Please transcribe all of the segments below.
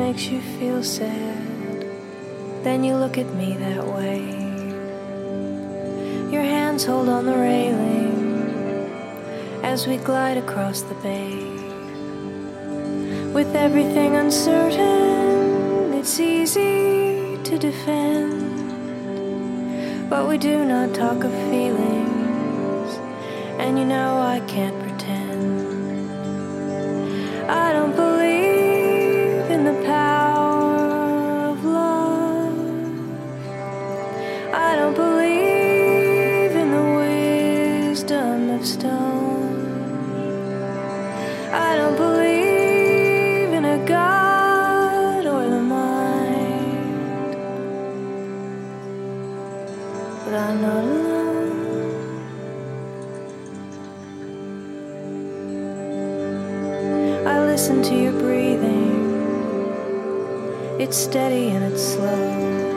makes you feel sad, then you look at me that way. Your hands hold on the railing as we glide across the bay. With everything uncertain, it's easy to defend, but we do not talk of feelings, and you know I can't pretend. I don't believe in the power of love. I don't believe in the wisdom of stone. I don't believe in a God or the mind, but I'm not alone. I listen to your breathing. It's steady and it's slow.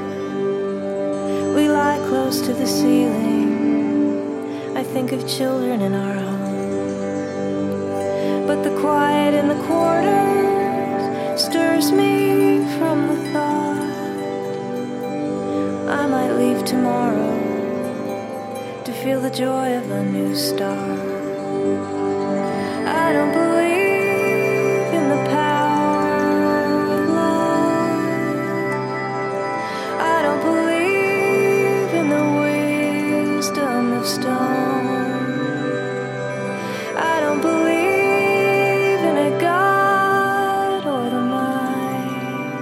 We lie close to the ceiling. I think of children in our home, but the quiet in the quarters stirs me from the thought I might leave tomorrow to feel the joy of a new start. I don't believe in the power of love. I don't believe in the wisdom of stone. I don't believe in a God or the mind.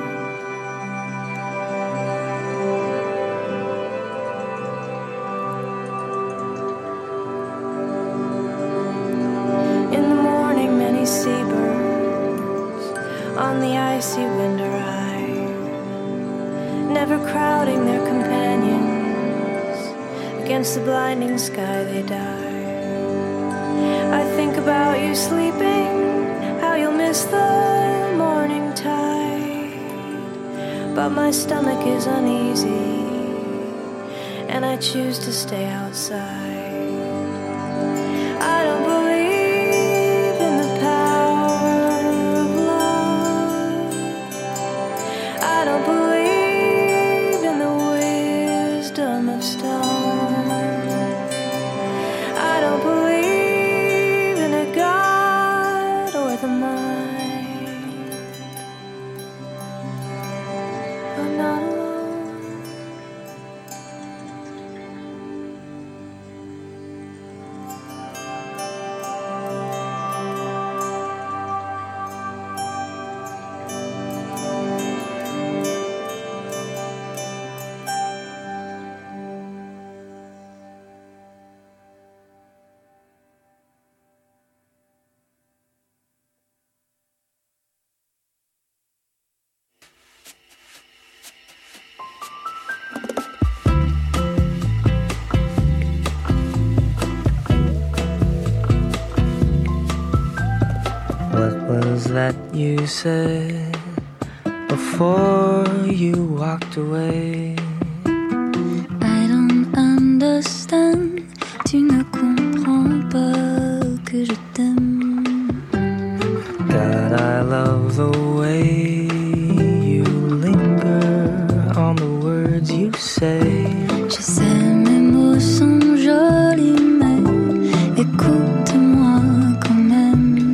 In the morning, many seabirds on the icy wind arrive, never crowding their companions. Against the blinding sky they dive. I think about you sleeping, how you'll miss the morning tide, but my stomach is uneasy and I choose to stay outside. I don't believe in the power of love. I don't believe in the wisdom of stone. I don't believe in a God or the mind. I'm not alone. What was that you said before you walked away? I don't understand. Tu ne comprends pas que je t'aime. God, I love the way you linger on the words you say. Je sais mes mots sont jolis, mais écoute-moi quand même.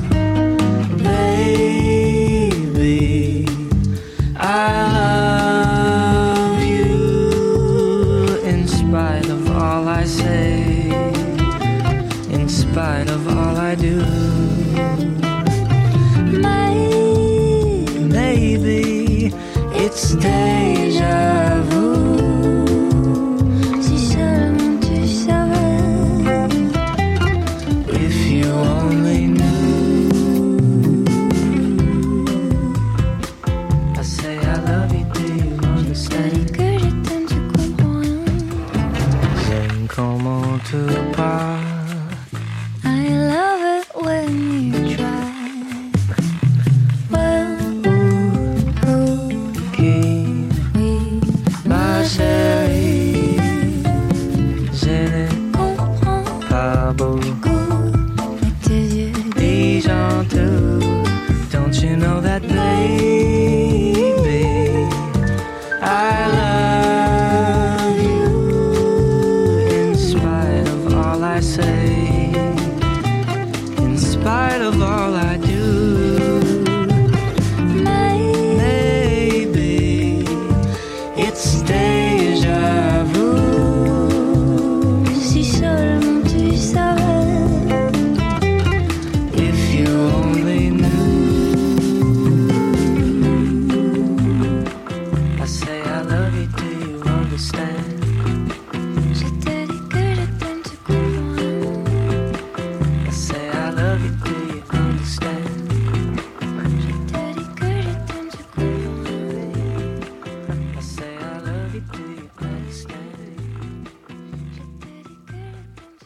Baby, I love you in spite of all I say, in spite of all I do. Maybe it's déjà vu. Si seulement tu savais. If you only knew. I say I love you, do you understand? Que je t'aime, tu comprends rien. Then comment tu parles? I love it when you try. Well, Qui, oui, ma chérie, je ne comprends pas beaucoup. avec tes yeux. Dis gentil, don't you know that, baby? in spite of all I do. Maybe it's déjà vu. Si seulement tu savais. If you only knew. I say I love you, do you understand? Je te dis que je t'aime, tu comprends. I say I love you, do you understand? Je te dis que je t'aime, tu comprends. I say I love you, do you understand? Je te dis que je t'aime, tu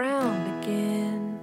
round again.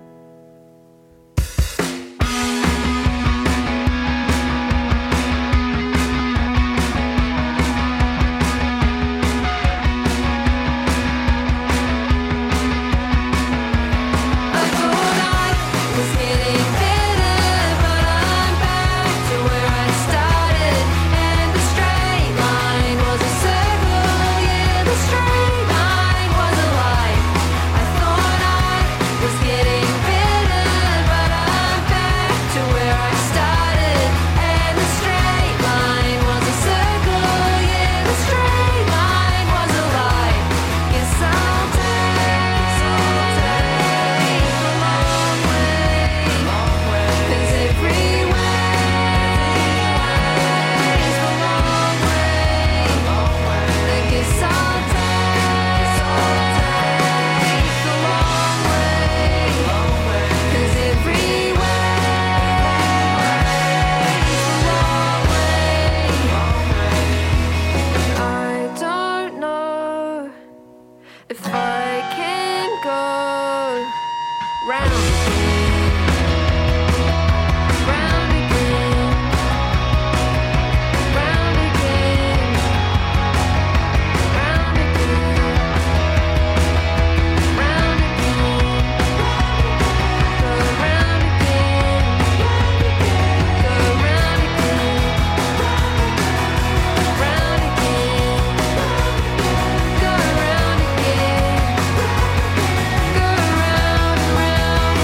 Round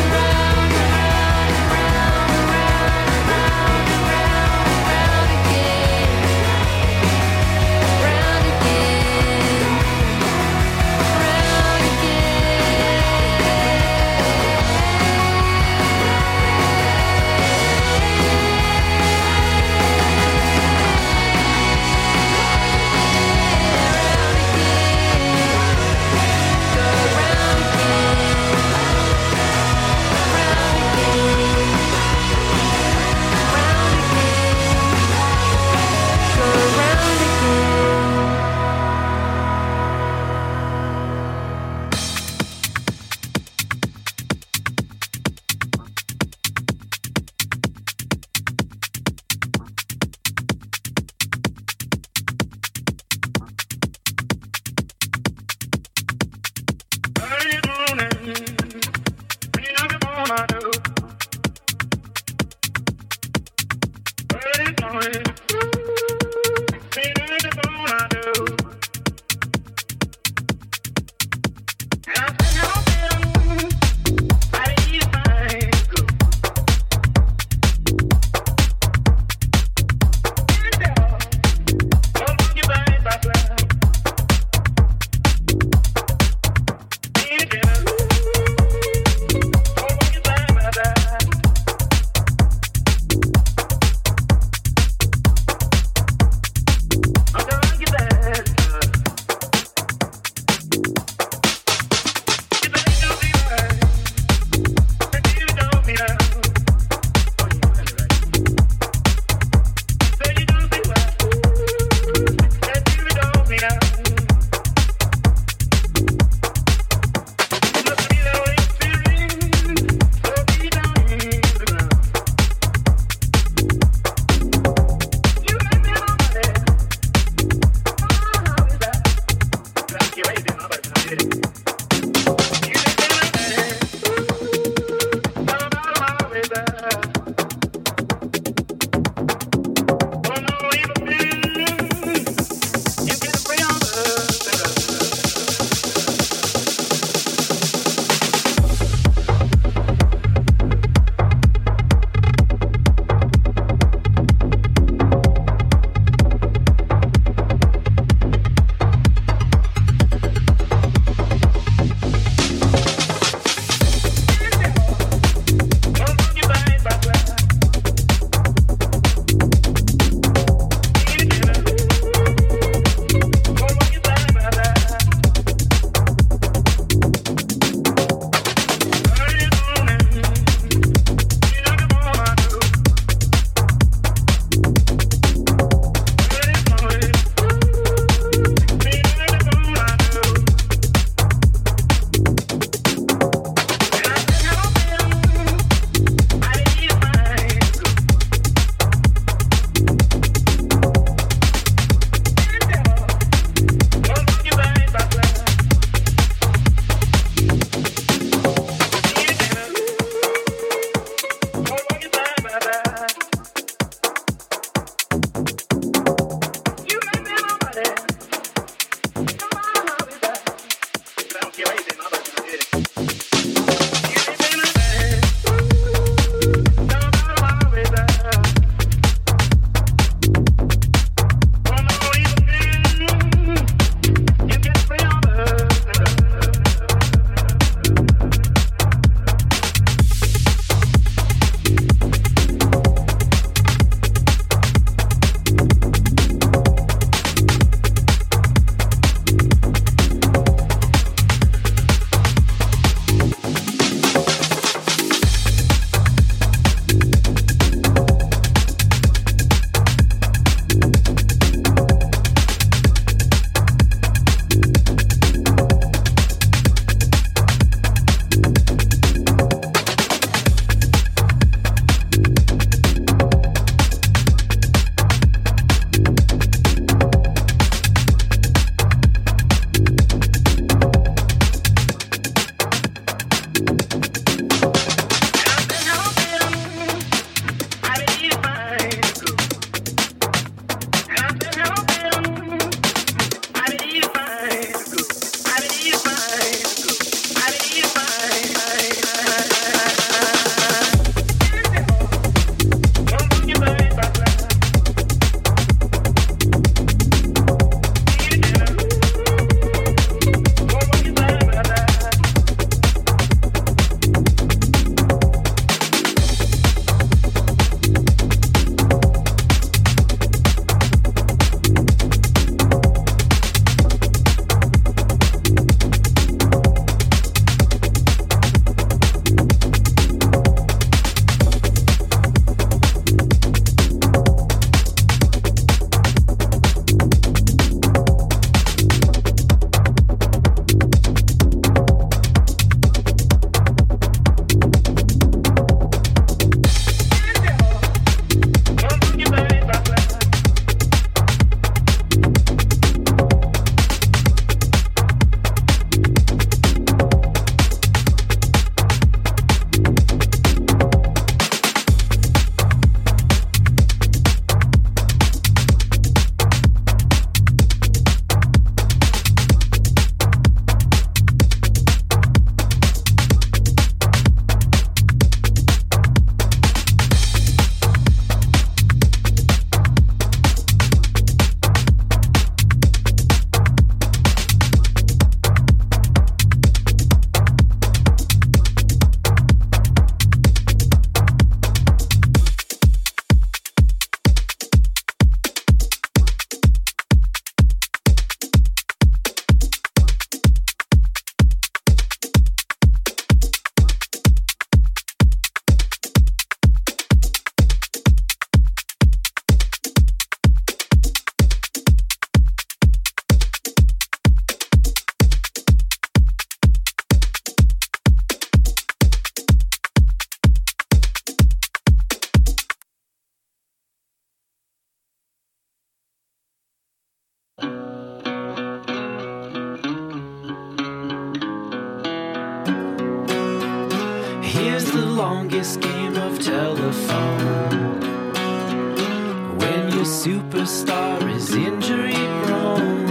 Here's the longest game of telephone. When your superstar is injury prone,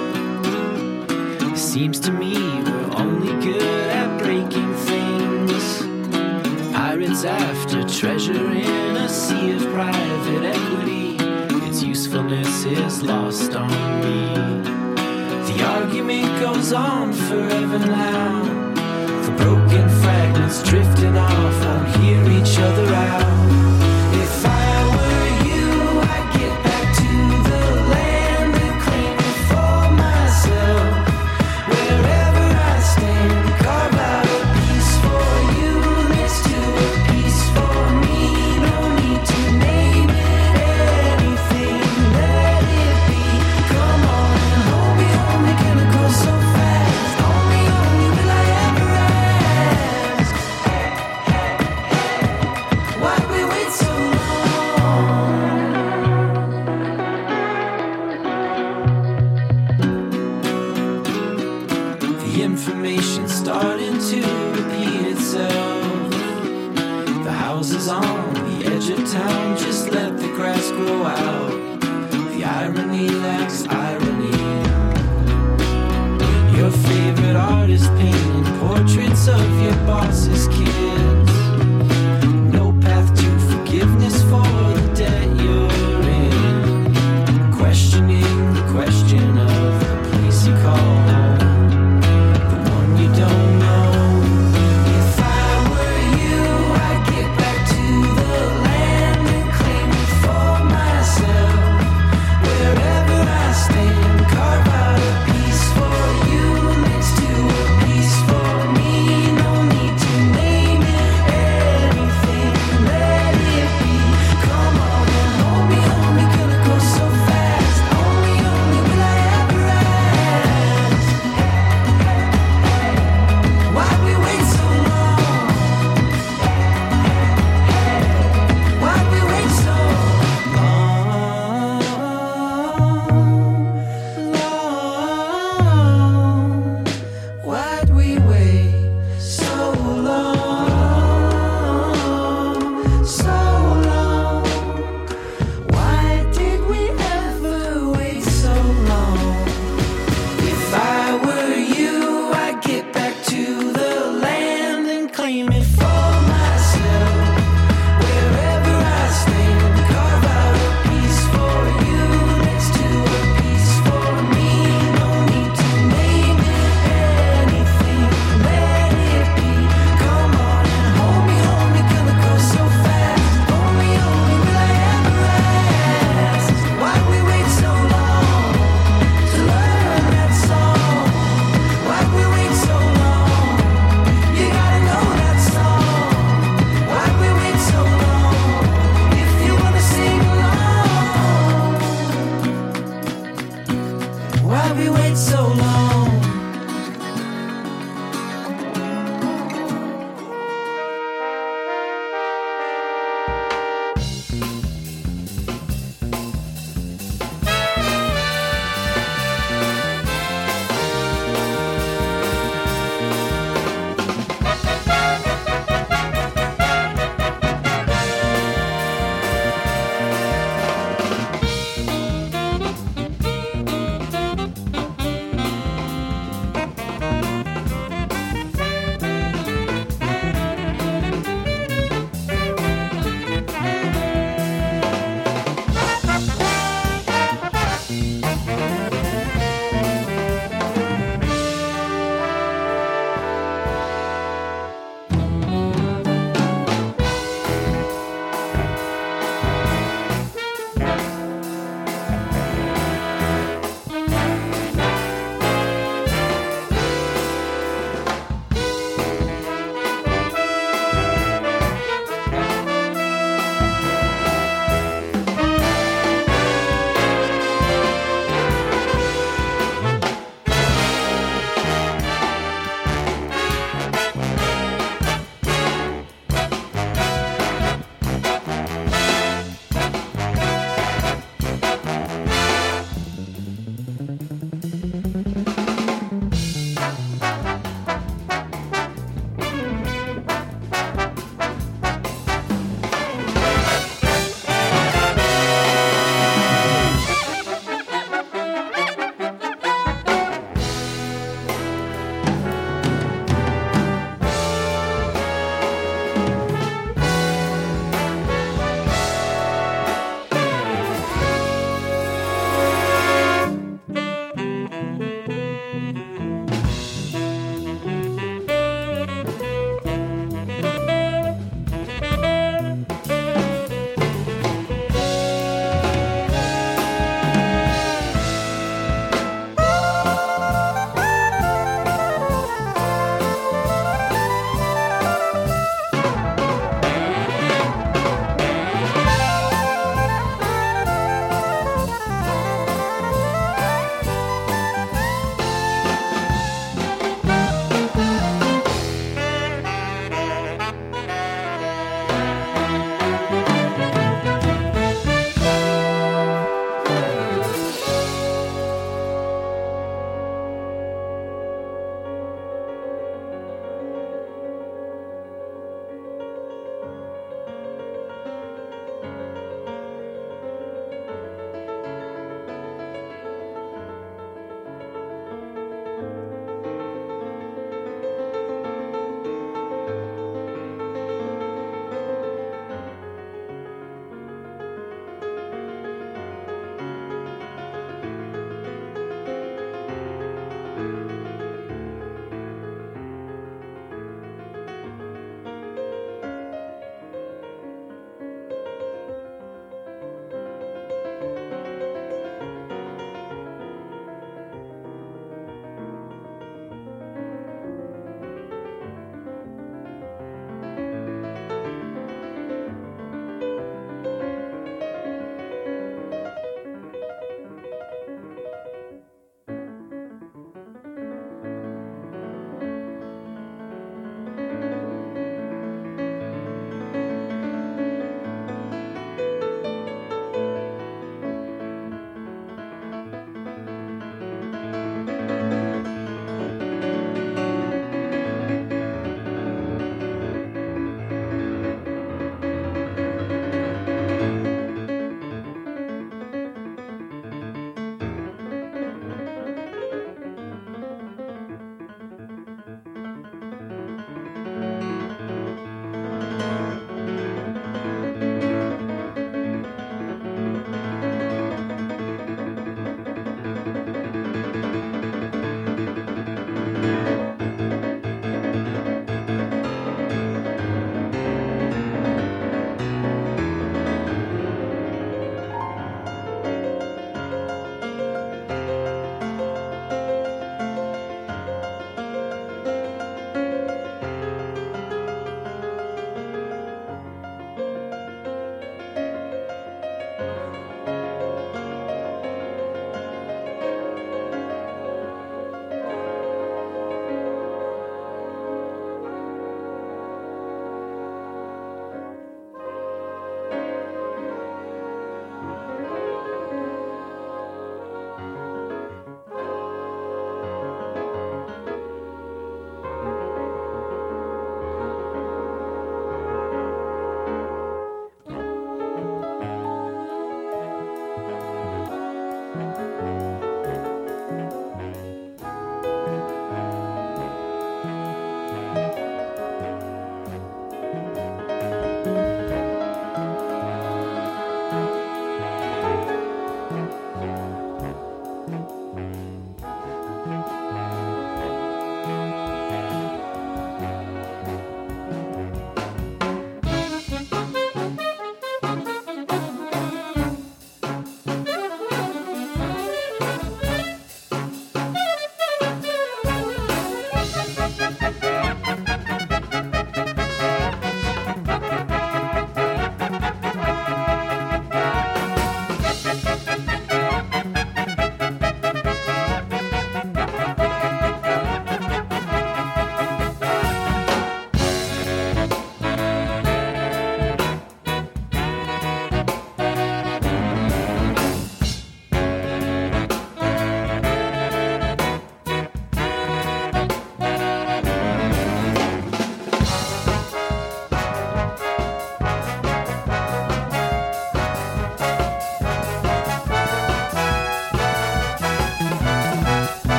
it seems to me we're only good at breaking things. Pirates after treasure in a sea of private equity. Its usefulness is lost on me. The argument goes on forever now. The broken fragments drifting off won't hear each other out. If I were you, I'd get back to the land and claim it for myself. Wherever I stand, carve out a piece for you next to a piece for me. No need to name it anything, let it be. Come on and hold me, gonna go so fast. Only will I ever ask. Why'd we wait so long? The information's starting to repeat itself. The houses on the edge of town just let the grass grow out. The irony lacks irony. Your favorite artist painting portraits of your boss's kids. No path to forgiveness for the debt you're in. Questioning the question of the place you call home, the one you don't know. If I were you, I'd get back to the land and claim it for myself. Wherever I stand,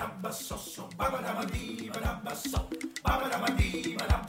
ba so so ba ba da ba dee ba da ba so ba ba da ba dee ba da